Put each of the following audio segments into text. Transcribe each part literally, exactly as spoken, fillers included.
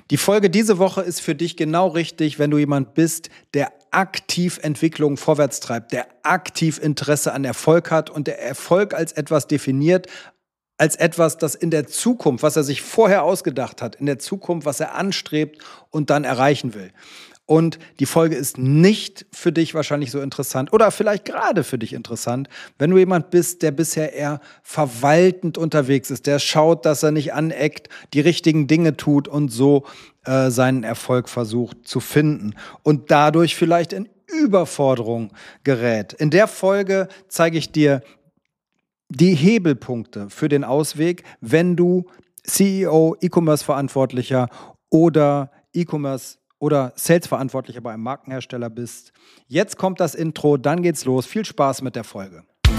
Die Folge diese Woche ist für dich genau richtig, wenn du jemand bist, der aktiv Entwicklung vorwärts treibt, der aktiv Interesse an Erfolg hat und der Erfolg als etwas definiert, als etwas, das in der Zukunft, was er sich vorher ausgedacht hat, in der Zukunft, was er anstrebt und dann erreichen will. Und die Folge ist nicht für dich wahrscheinlich so interessant oder vielleicht gerade für dich interessant, wenn du jemand bist, der bisher eher verwaltend unterwegs ist, der schaut, dass er nicht aneckt, die richtigen Dinge tut und so äh, seinen Erfolg versucht zu finden und dadurch vielleicht in Überforderung gerät. In der Folge zeige ich dir die Hebelpunkte für den Ausweg, wenn du C E O, E-Commerce-Verantwortlicher oder E-Commerce oder Sales-Verantwortlicher bei einem Markenhersteller bist. Jetzt kommt das Intro, dann geht's los. Viel Spaß mit der Folge.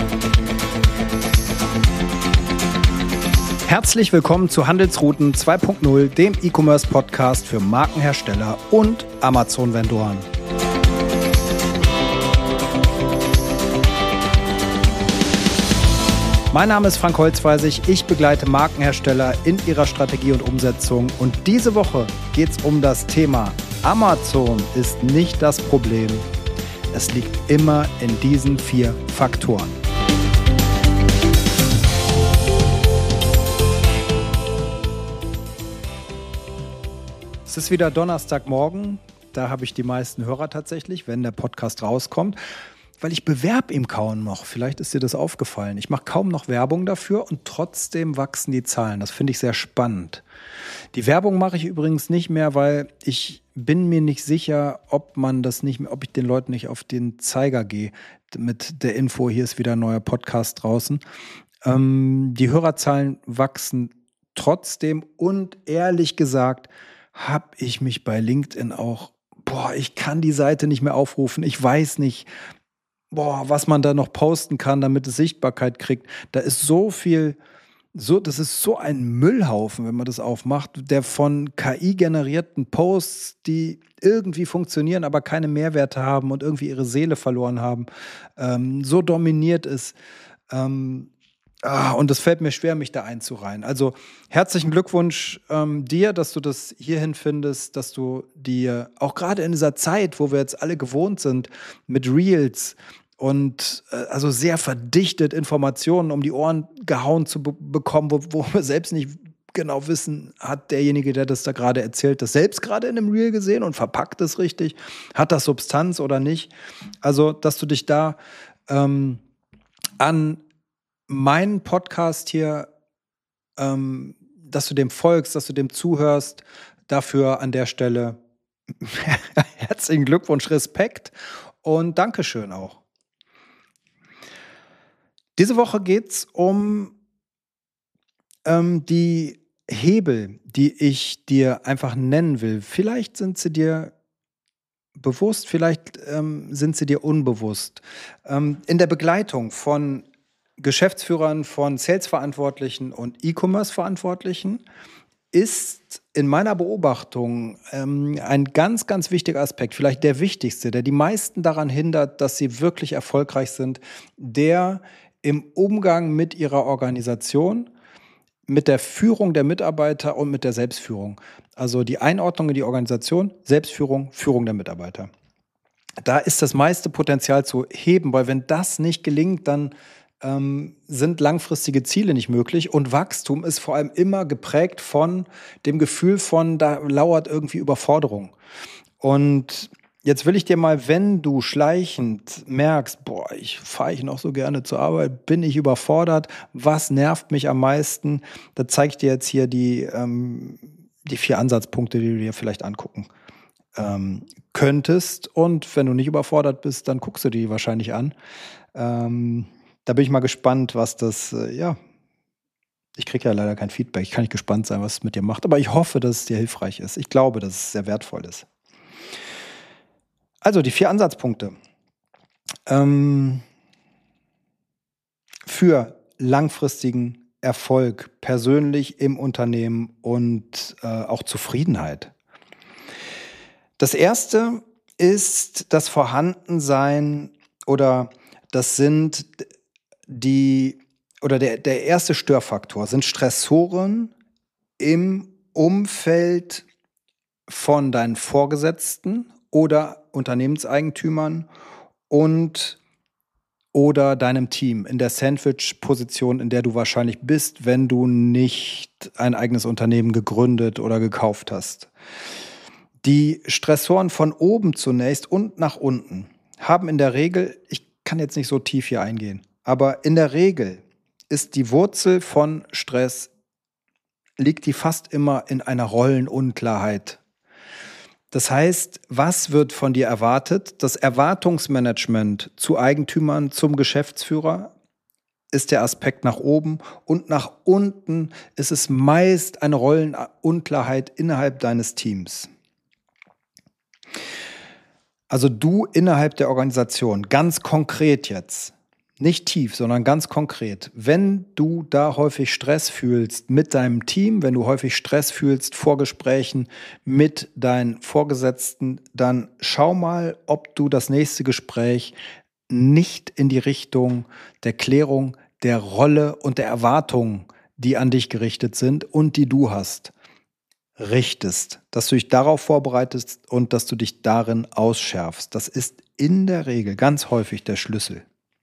Herzlich willkommen zu Handelsrouten zwei Punkt null, dem E-Commerce-Podcast für Markenhersteller und Amazon-Vendoren. Mein Name ist Frank Holzweisig, ich begleite Markenhersteller in ihrer Strategie und Umsetzung und diese Woche geht es um das Thema Amazon ist nicht das Problem. Es liegt immer in diesen vier Faktoren. Es ist wieder Donnerstagmorgen, da habe ich die meisten Hörer tatsächlich, wenn der Podcast rauskommt. Weil ich bewerbe ihm kaum noch. Vielleicht ist dir das aufgefallen. Ich mache kaum noch Werbung dafür und trotzdem wachsen die Zahlen. Das finde ich sehr spannend. Die Werbung mache ich übrigens nicht mehr, weil ich bin mir nicht sicher, ob man das nicht mehr, ob ich den Leuten nicht auf den Zeiger gehe mit der Info, hier ist wieder ein neuer Podcast draußen. Ähm, die Hörerzahlen wachsen trotzdem und ehrlich gesagt habe ich mich bei LinkedIn auch, boah, ich kann die Seite nicht mehr aufrufen. Ich weiß nicht, boah, was man da noch posten kann, damit es Sichtbarkeit kriegt. Da ist so viel, so, das ist so ein Müllhaufen, wenn man das aufmacht, der von K I-generierten Posts, die irgendwie funktionieren, aber keine Mehrwerte haben und irgendwie ihre Seele verloren haben, ähm, so dominiert ist. Ähm, ah, und es fällt mir schwer, mich da einzureihen. Also herzlichen Glückwunsch ähm, dir, dass du das hierhin findest, dass du dir auch gerade in dieser Zeit, wo wir jetzt alle gewohnt sind, mit Reels und äh, also sehr verdichtet Informationen um die Ohren gehauen zu be- bekommen, wo, wo wir selbst nicht genau wissen, hat derjenige, der das da gerade erzählt, das selbst gerade in einem Reel gesehen und verpackt es richtig, hat das Substanz oder nicht. Also, dass du dich da ähm, an meinen Podcast hier, ähm, dass du dem folgst, dass du dem zuhörst, dafür an der Stelle herzlichen Glückwunsch, Respekt und Dankeschön auch. Diese Woche geht es um ähm, die Hebel, die ich dir einfach nennen will. Vielleicht sind sie dir bewusst, vielleicht ähm, sind sie dir unbewusst. Ähm, in der Begleitung von Geschäftsführern, von Sales-Verantwortlichen und E-Commerce-Verantwortlichen ist in meiner Beobachtung ähm, ein ganz, ganz wichtiger Aspekt, vielleicht der wichtigste, der die meisten daran hindert, dass sie wirklich erfolgreich sind, der im Umgang mit ihrer Organisation, mit der Führung der Mitarbeiter und mit der Selbstführung. Also die Einordnung in die Organisation, Selbstführung, Führung der Mitarbeiter. Da ist das meiste Potenzial zu heben, weil wenn das nicht gelingt, dann ähm, sind langfristige Ziele nicht möglich und Wachstum ist vor allem immer geprägt von dem Gefühl von, da lauert irgendwie Überforderung. Und jetzt will ich dir mal, wenn du schleichend merkst, boah, ich fahre ich noch so gerne zur Arbeit, bin ich überfordert, was nervt mich am meisten, da zeige ich dir jetzt hier die, ähm, die vier Ansatzpunkte, die du dir vielleicht angucken ähm, könntest. Und wenn du nicht überfordert bist, dann guckst du die wahrscheinlich an. Ähm, da bin ich mal gespannt, was das, äh, ja, ich kriege ja leider kein Feedback, ich kann nicht gespannt sein, was es mit dir macht, aber ich hoffe, dass es dir hilfreich ist. Ich glaube, dass es sehr wertvoll ist. Also die vier Ansatzpunkte ähm, für langfristigen Erfolg, persönlich im Unternehmen und äh, auch Zufriedenheit. Das erste ist das Vorhandensein oder das sind die oder der, der erste Störfaktor sind Stressoren im Umfeld von deinen Vorgesetzten oder Unternehmenseigentümern und oder deinem Team in der Sandwich-Position, in der du wahrscheinlich bist, wenn du nicht ein eigenes Unternehmen gegründet oder gekauft hast. Die Stressoren von oben zunächst und nach unten haben in der Regel, ich kann jetzt nicht so tief hier eingehen, aber in der Regel ist die Wurzel von Stress, liegt die fast immer in einer Rollenunklarheit. Das heißt, was wird von dir erwartet? Das Erwartungsmanagement zu Eigentümern, zum Geschäftsführer ist der Aspekt nach oben und nach unten ist es meist eine Rollenunklarheit innerhalb deines Teams. Also du innerhalb der Organisation, ganz konkret jetzt, nicht tief, sondern ganz konkret. Wenn du da häufig Stress fühlst mit deinem Team, wenn du häufig Stress fühlst vor Gesprächen mit deinen Vorgesetzten, dann schau mal, ob du das nächste Gespräch nicht in die Richtung der Klärung der Rolle und der Erwartungen, die an dich gerichtet sind und die du hast, richtest. Dass du dich darauf vorbereitest und dass du dich darin ausschärfst. Das ist in der Regel ganz häufig der Schlüssel.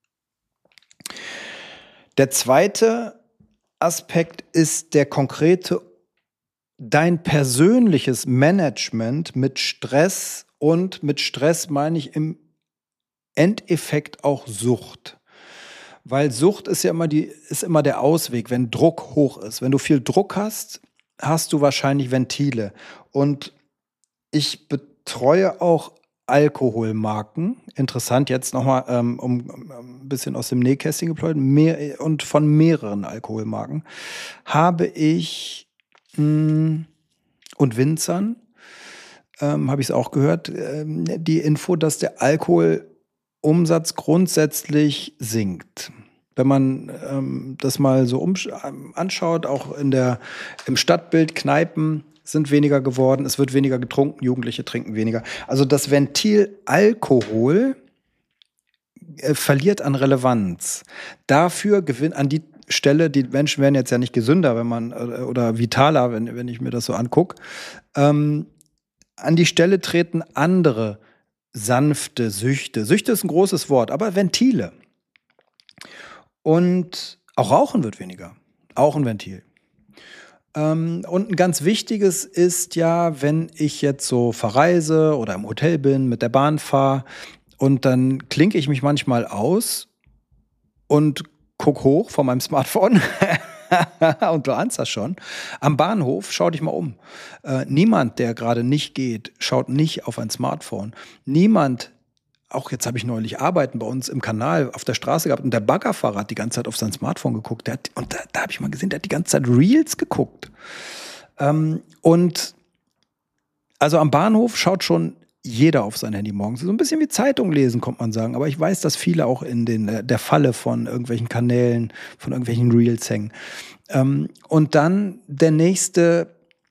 Der zweite Aspekt ist der konkrete, dein persönliches Management mit Stress und mit Stress meine ich im Endeffekt auch Sucht. Weil Sucht ist ja immer, die, ist immer der Ausweg, wenn Druck hoch ist. Wenn du viel Druck hast, hast du wahrscheinlich Ventile. Und ich betreue auch Alkoholmarken. Interessant jetzt nochmal, ähm, um, um ein bisschen aus dem Nähkästchen geplaudert, mehr, und von mehreren Alkoholmarken habe ich mh, und Winzern, ähm, habe ich es auch gehört, ähm, die Info, dass der Alkoholumsatz grundsätzlich sinkt. Wenn man ähm, das mal so umsch- anschaut, auch in der, im Stadtbild, Kneipen sind weniger geworden, es wird weniger getrunken, Jugendliche trinken weniger. Also das Ventil Alkohol äh, verliert an Relevanz. Dafür gewinnt an die Stelle, die Menschen werden jetzt ja nicht gesünder, wenn man, äh, oder vitaler, wenn, wenn ich mir das so angucke, ähm, an die Stelle treten andere sanfte Süchte. Süchte ist ein großes Wort, aber Ventile. Und auch Rauchen wird weniger. Auch ein Ventil. Und ein ganz wichtiges ist ja, wenn ich jetzt so verreise oder im Hotel bin, mit der Bahn fahre und dann klinke ich mich manchmal aus und guck hoch von meinem Smartphone und du ahnst das schon. Am Bahnhof, schau dich mal um. Äh, niemand, der gerade nicht geht, schaut nicht auf ein Smartphone. Niemand, auch jetzt habe ich neulich Arbeiten bei uns im Kanal auf der Straße gehabt und der Baggerfahrer hat die ganze Zeit auf sein Smartphone geguckt. Der hat, und da, da habe ich mal gesehen, der hat die ganze Zeit Reels geguckt. Ähm, und also am Bahnhof schaut schon jeder auf sein Handy morgens. So ein bisschen wie Zeitung lesen, kommt man sagen. Aber ich weiß, dass viele auch in den, der Falle von irgendwelchen Kanälen, von irgendwelchen Reels hängen. Ähm, und dann der nächste,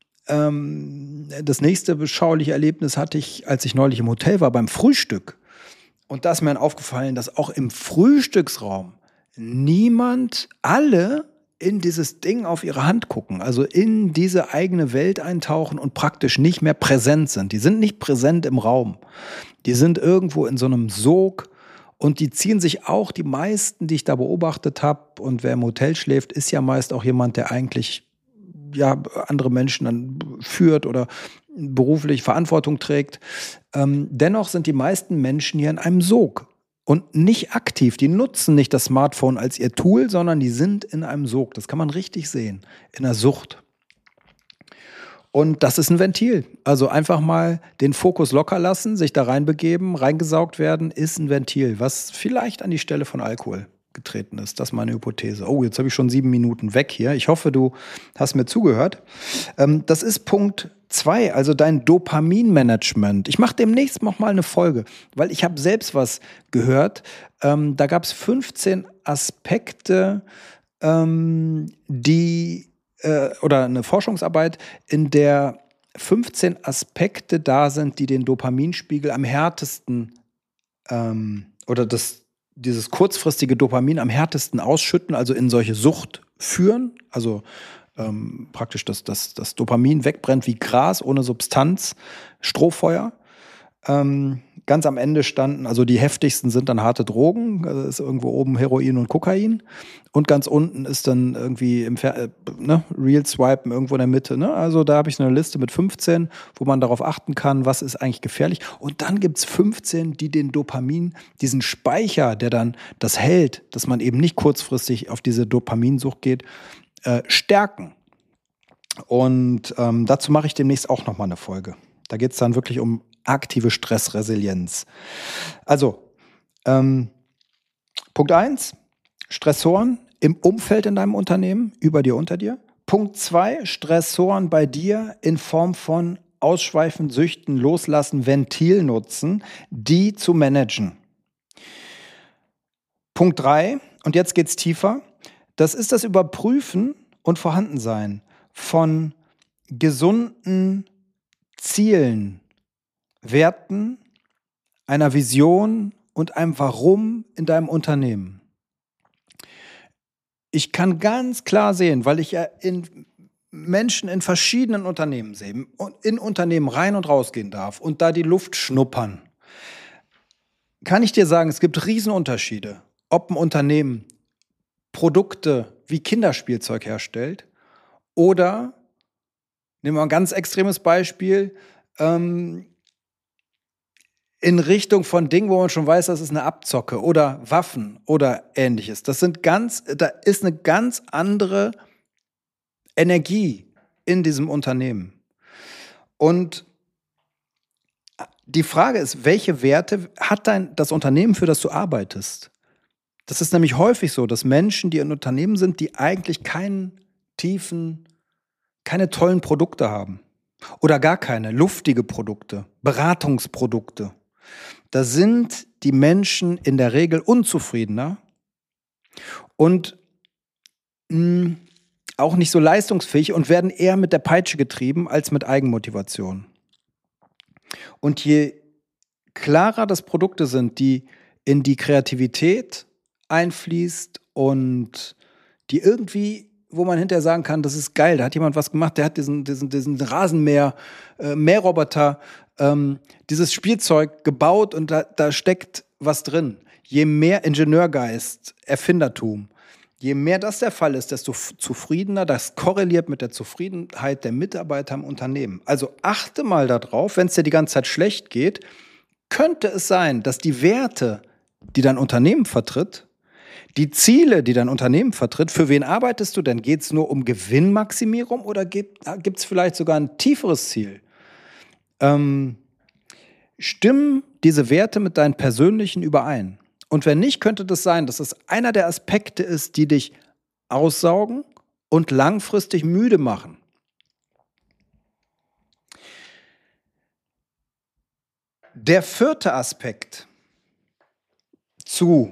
ähm, das nächste beschauliche Erlebnis hatte ich, als ich neulich im Hotel war, beim Frühstück. Und da ist mir dann aufgefallen, dass auch im Frühstücksraum niemand, alle in dieses Ding auf ihre Hand gucken, also in diese eigene Welt eintauchen und praktisch nicht mehr präsent sind. Die sind nicht präsent im Raum. Die sind irgendwo in so einem Sog und die ziehen sich auch, die meisten, die ich da beobachtet habe, und wer im Hotel schläft, ist ja meist auch jemand, der eigentlich ja andere Menschen dann führt oder beruflich Verantwortung trägt. Ähm, dennoch sind die meisten Menschen hier in einem Sog und nicht aktiv. Die nutzen nicht das Smartphone als ihr Tool, sondern die sind in einem Sog. Das kann man richtig sehen, in einer Sucht. Und das ist ein Ventil. Also einfach mal den Fokus locker lassen, sich da reinbegeben, reingesaugt werden, ist ein Ventil, was vielleicht an die Stelle von Alkohol getreten ist. Das ist meine Hypothese. Oh, jetzt habe ich schon sieben Minuten weg hier. Ich hoffe, du hast mir zugehört. Ähm, das ist Punkt zwei, also dein Dopaminmanagement. Ich mache demnächst noch mal eine Folge, weil ich habe selbst was gehört. Ähm, da gab es fünfzehn Aspekte, ähm, die äh, oder eine Forschungsarbeit, in der fünfzehn Aspekte da sind, die den Dopaminspiegel am härtesten ähm, oder das dieses kurzfristige Dopamin am härtesten ausschütten, also in solche Sucht führen, also ähm, praktisch das, das, das Dopamin wegbrennt wie Gras ohne Substanz, Strohfeuer. Ähm, ganz am Ende standen, also die heftigsten sind dann harte Drogen, also ist irgendwo oben Heroin und Kokain und ganz unten ist dann irgendwie im Fer äh, ne, Real Swipen irgendwo in der Mitte. Ne? Also da habe ich so eine Liste mit fünfzehn, wo man darauf achten kann, was ist eigentlich gefährlich. Und dann gibt es fünfzehn, die den Dopamin, diesen Speicher, der dann das hält, dass man eben nicht kurzfristig auf diese Dopaminsucht geht, äh, stärken. Und ähm, dazu mache ich demnächst auch nochmal eine Folge. Da geht es dann wirklich um aktive Stressresilienz. Also, ähm, Punkt eins, Stressoren im Umfeld in deinem Unternehmen, über dir, unter dir. Punkt zwei, Stressoren bei dir in Form von Ausschweifen, Süchten, Loslassen, Ventil nutzen, die zu managen. Punkt drei, und jetzt geht's tiefer, das ist das Überprüfen und Vorhandensein von gesunden Zielen, Werten, einer Vision und einem Warum in deinem Unternehmen. Ich kann ganz klar sehen, weil ich ja in Menschen in verschiedenen Unternehmen sehe und in Unternehmen rein und rausgehen darf und da die Luft schnuppern, kann ich dir sagen, es gibt Riesenunterschiede, ob ein Unternehmen Produkte wie Kinderspielzeug herstellt oder, nehmen wir ein ganz extremes Beispiel, ähm, in Richtung von Dingen, wo man schon weiß, das ist eine Abzocke oder Waffen oder Ähnliches. Das sind ganz, da ist eine ganz andere Energie in diesem Unternehmen. Und die Frage ist, welche Werte hat dein, das Unternehmen, für das du arbeitest? Das ist nämlich häufig so, dass Menschen, die in Unternehmen sind, die eigentlich keinen tiefen, keine tollen Produkte haben. Oder gar keine, luftige Produkte, Beratungsprodukte. Da sind die Menschen in der Regel unzufriedener und mh, auch nicht so leistungsfähig und werden eher mit der Peitsche getrieben als mit Eigenmotivation. Und je klarer das Produkte sind, die in die Kreativität einfließt und die irgendwie, wo man hinterher sagen kann, das ist geil, da hat jemand was gemacht, der hat diesen, diesen, diesen Rasenmäher, äh, Mähroboter, ähm, dieses Spielzeug gebaut und da, da steckt was drin. Je mehr Ingenieurgeist, Erfindertum, je mehr das der Fall ist, desto f- zufriedener, das korreliert mit der Zufriedenheit der Mitarbeiter im Unternehmen. Also achte mal darauf, wenn es dir die ganze Zeit schlecht geht, könnte es sein, dass die Werte, die dein Unternehmen vertritt, die Ziele, die dein Unternehmen vertritt, für wen arbeitest du denn? Geht es nur um Gewinnmaximierung oder gibt es vielleicht sogar ein tieferes Ziel? Ähm, stimmen diese Werte mit deinen persönlichen überein? Und wenn nicht, könnte das sein, dass es einer der Aspekte ist, die dich aussaugen und langfristig müde machen. Der vierte Aspekt zu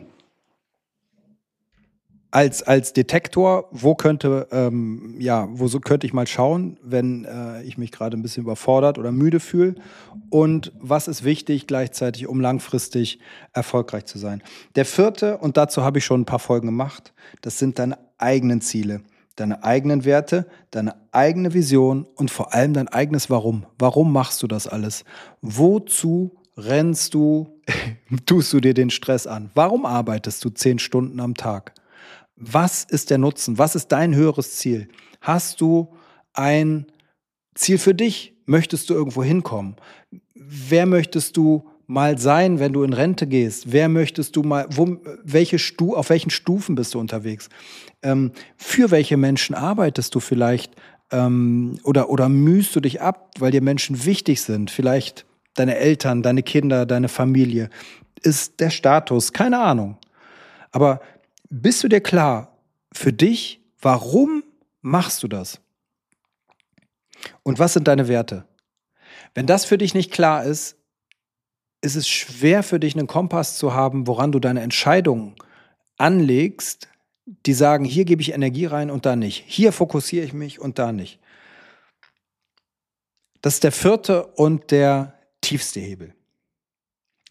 Als, als Detektor, wo könnte, ähm, ja, wo so könnte ich mal schauen, wenn äh, ich mich gerade ein bisschen überfordert oder müde fühle? Und was ist wichtig gleichzeitig, um langfristig erfolgreich zu sein? Der vierte, und dazu habe ich schon ein paar Folgen gemacht, das sind deine eigenen Ziele, deine eigenen Werte, deine eigene Vision und vor allem dein eigenes Warum. Warum machst du das alles? Wozu rennst du, tust du dir den Stress an? Warum arbeitest du zehn Stunden am Tag? Was ist der Nutzen? Was ist dein höheres Ziel? Hast du ein Ziel für dich? Möchtest du irgendwo hinkommen? Wer möchtest du mal sein, wenn du in Rente gehst? Wer möchtest du mal, wo, welche Stu, auf welchen Stufen bist du unterwegs? Ähm, für welche Menschen arbeitest du vielleicht? Ähm, oder, oder mühst du dich ab, weil dir Menschen wichtig sind? Vielleicht deine Eltern, deine Kinder, deine Familie. Ist der Status? Keine Ahnung. Aber bist du dir klar, für dich, warum machst du das? Und was sind deine Werte? Wenn das für dich nicht klar ist, ist es schwer für dich, einen Kompass zu haben, woran du deine Entscheidungen anlegst, die sagen, hier gebe ich Energie rein und da nicht. Hier fokussiere ich mich und da nicht. Das ist der vierte und der tiefste Hebel.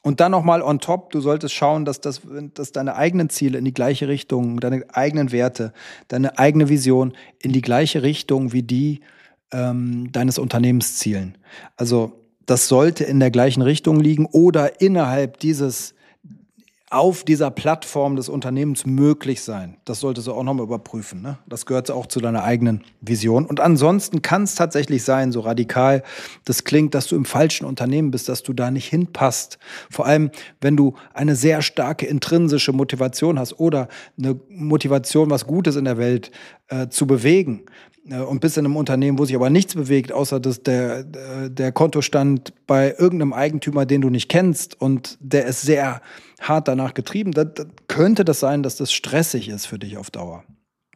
Und dann nochmal on top, du solltest schauen, dass, das, dass deine eigenen Ziele in die gleiche Richtung, deine eigenen Werte, deine eigene Vision in die gleiche Richtung wie die ähm, deines Unternehmens zielen. Also das sollte in der gleichen Richtung liegen oder innerhalb dieses, auf dieser Plattform des Unternehmens möglich sein. Das solltest du auch nochmal überprüfen. Ne? Das gehört auch zu deiner eigenen Vision. Und ansonsten kann es tatsächlich sein, so radikal das klingt, dass du im falschen Unternehmen bist, dass du da nicht hinpasst. Vor allem, wenn du eine sehr starke intrinsische Motivation hast oder eine Motivation, was Gutes in der Welt äh, zu bewegen. Und bist in einem Unternehmen, wo sich aber nichts bewegt, außer dass der, der Kontostand bei irgendeinem Eigentümer, den du nicht kennst und der ist sehr hart danach getrieben, das, das könnte das sein, dass das stressig ist für dich auf Dauer.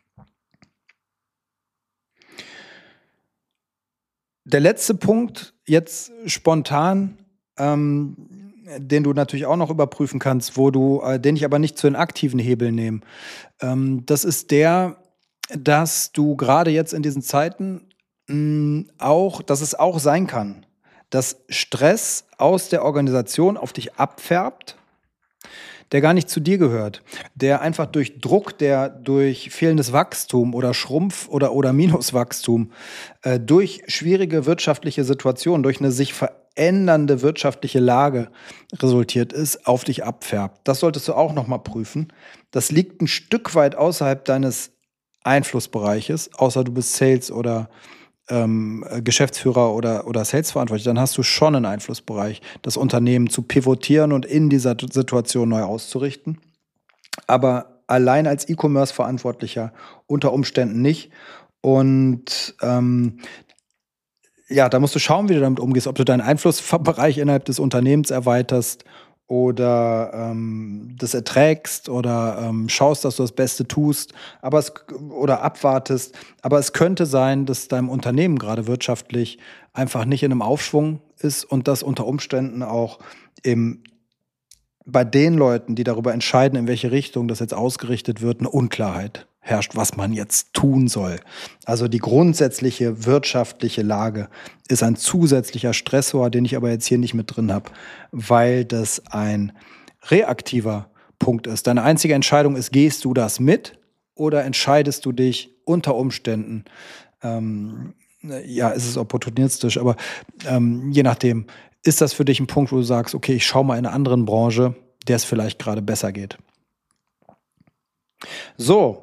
Der letzte Punkt, jetzt spontan, ähm, den du natürlich auch noch überprüfen kannst, wo du, äh, den ich aber nicht zu den aktiven Hebeln nehme, ähm, das ist der, dass du gerade jetzt in diesen Zeiten mh, auch, dass es auch sein kann, dass Stress aus der Organisation auf dich abfärbt, der gar nicht zu dir gehört, der einfach durch Druck, der durch fehlendes Wachstum oder Schrumpf- oder, oder Minuswachstum, äh, durch schwierige wirtschaftliche Situationen, durch eine sich verändernde wirtschaftliche Lage resultiert ist, auf dich abfärbt. Das solltest du auch nochmal prüfen. Das liegt ein Stück weit außerhalb deines Einflussbereiches, außer du bist Sales oder ähm, Geschäftsführer oder, oder Sales-Verantwortlich, dann hast du schon einen Einflussbereich, das Unternehmen zu pivotieren und in dieser Situation neu auszurichten. Aber allein als E-Commerce-Verantwortlicher unter Umständen nicht. Und ähm, ja, da musst du schauen, wie du damit umgehst, ob du deinen Einflussbereich innerhalb des Unternehmens erweiterst oder ähm, das erträgst oder ähm, schaust, dass du das Beste tust, aber es, oder abwartest. Aber es könnte sein, dass deinem Unternehmen gerade wirtschaftlich einfach nicht in einem Aufschwung ist und dass unter Umständen auch im, bei den Leuten, die darüber entscheiden, in welche Richtung das jetzt ausgerichtet wird, eine Unklarheit herrscht, was man jetzt tun soll. Also die grundsätzliche wirtschaftliche Lage ist ein zusätzlicher Stressor, den ich aber jetzt hier nicht mit drin habe, weil das ein reaktiver Punkt ist. Deine einzige Entscheidung ist, gehst du das mit oder entscheidest du dich unter Umständen, ähm, ja, ist es opportunistisch, aber ähm, je nachdem, ist das für dich ein Punkt, wo du sagst, okay, ich schaue mal in einer anderen Branche, der es vielleicht gerade besser geht. So,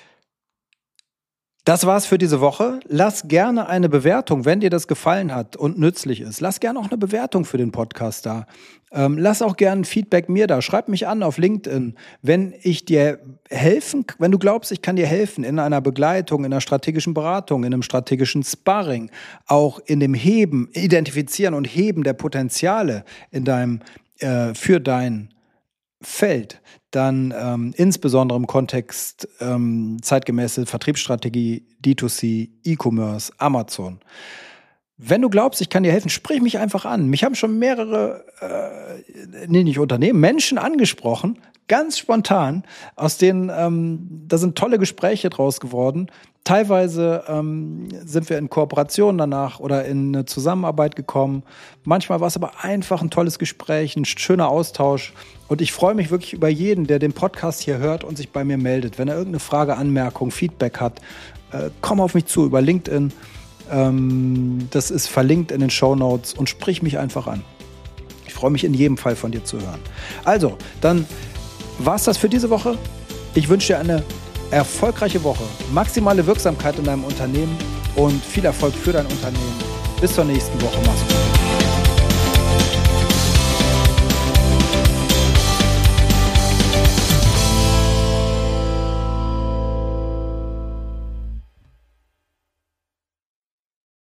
das war's für diese Woche. Lass gerne eine Bewertung, wenn dir das gefallen hat und nützlich ist. Lass gerne auch eine Bewertung für den Podcast da. Ähm, lass auch gerne ein Feedback mir da. Schreib mich an auf LinkedIn, wenn ich dir helfen, wenn du glaubst, ich kann dir helfen in einer Begleitung, in einer strategischen Beratung, in einem strategischen Sparring, auch in dem Heben, Identifizieren und Heben der Potenziale in deinem, äh, für dein Feld, dann ähm, insbesondere im Kontext ähm, zeitgemäße Vertriebsstrategie, D zwei C, E-Commerce, Amazon. Wenn du glaubst, ich kann dir helfen, sprich mich einfach an. Mich haben schon mehrere, äh, nee, nicht Unternehmen, Menschen angesprochen, ganz spontan, aus denen, ähm, da sind tolle Gespräche draus geworden. Teilweise ähm, sind wir in Kooperation danach oder in eine Zusammenarbeit gekommen. Manchmal war es aber einfach ein tolles Gespräch, ein schöner Austausch. Und ich freue mich wirklich über jeden, der den Podcast hier hört und sich bei mir meldet. Wenn er irgendeine Frage, Anmerkung, Feedback hat, äh, komm auf mich zu über LinkedIn. Ähm, das ist verlinkt in den Shownotes und sprich mich einfach an. Ich freue mich in jedem Fall von dir zu hören. Also, dann war's das für diese Woche. Ich wünsche dir eine erfolgreiche Woche, maximale Wirksamkeit in deinem Unternehmen und viel Erfolg für dein Unternehmen. Bis zur nächsten Woche. Mach's gut.